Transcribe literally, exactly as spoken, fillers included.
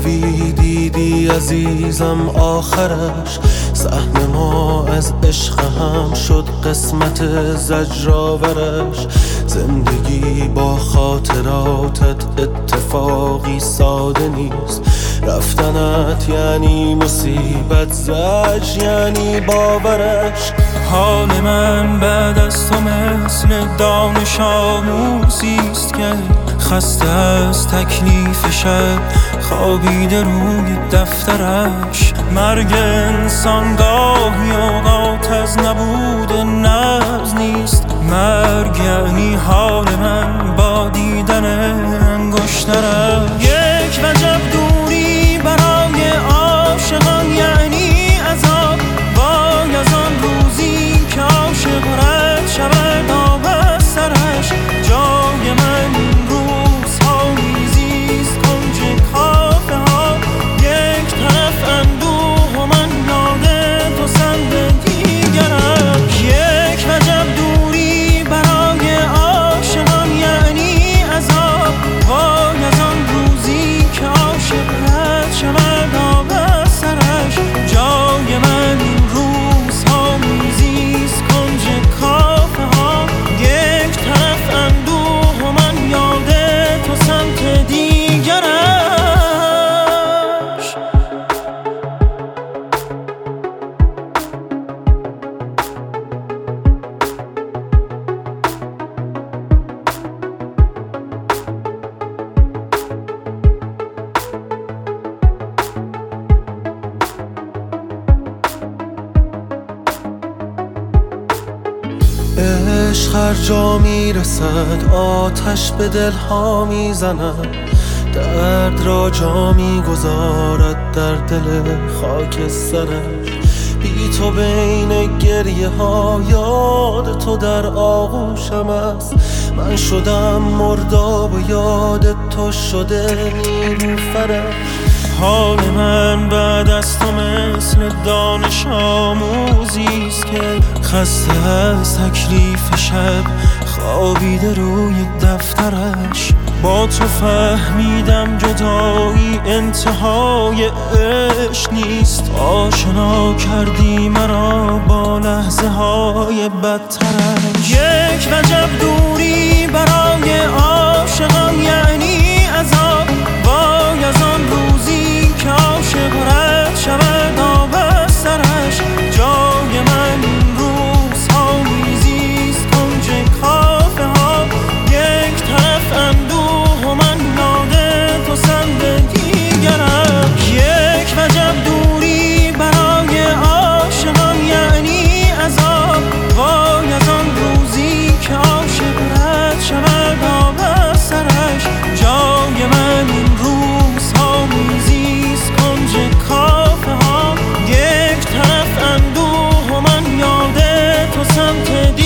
خوبی دیدی عزیزم آخرش، سهم ما از عشق هم شد قسمت زجرآورش. زندگی با خاطراتت اتفاقی ساده نیست، رفتنت یعنی مصیبت، زجر یعنی باورش. حال من بعد از تو مثل دانش آموزیست که خسته از تکلیف شب خوابیده روی دفترش. مرگ انسان گاهی اوقات از نبود نبض نیست، مرگ یعنی حال من با دیدن انگشترش. یک وجب دوری برای عاشقان یعنی عذاب، وای از آن روزی که عاشق رد شود آب از سرش. جای من روزها میزیست کنج کافه ها، یک طرف اندوه و من یاد تو سمت دیگرم. یک وجب دوری برای عاشقان یعنی عذاب، وای از آن روزی که عاشق رد شود آب از سرش. جای من روزها میزیست کنج کافه ها، یک طرف اندوه و من یاد تو سمت دیگرش. عشق هر جا میرسد آتش به دلها میزند، درد را جا میگذارد در دل خاک سرش. بی تو بین گریه ها یاد تو در آغوشم است، من شدم مرداب و یاد تو شده نیلوفرش. حال من بعد از تو مثل دانش آموزیست که خسته از تکلیف شب خوابیده روی دفترش. با تو فهمیدم جدایی انتهای عشق نیست، آشنا کردی مرا با لحظه های بدترش. یک وجب دوری برای عاشقان یعنی عذاب، وای از آن روزی که عاشق رد شود آب از سرش. جای من روزها میزیست کنج کافه ها، یک طرف اندوه و من یاد تو سمت دیگرم. یک وجب دوری برای عاشقان یعنی عذاب، وای از آن روزی که عاشق رد شود آب از سرش. جای من روزها میزیست کنج کافه ها، یک طرف اندوه و من یاد تو سمت دیگرم.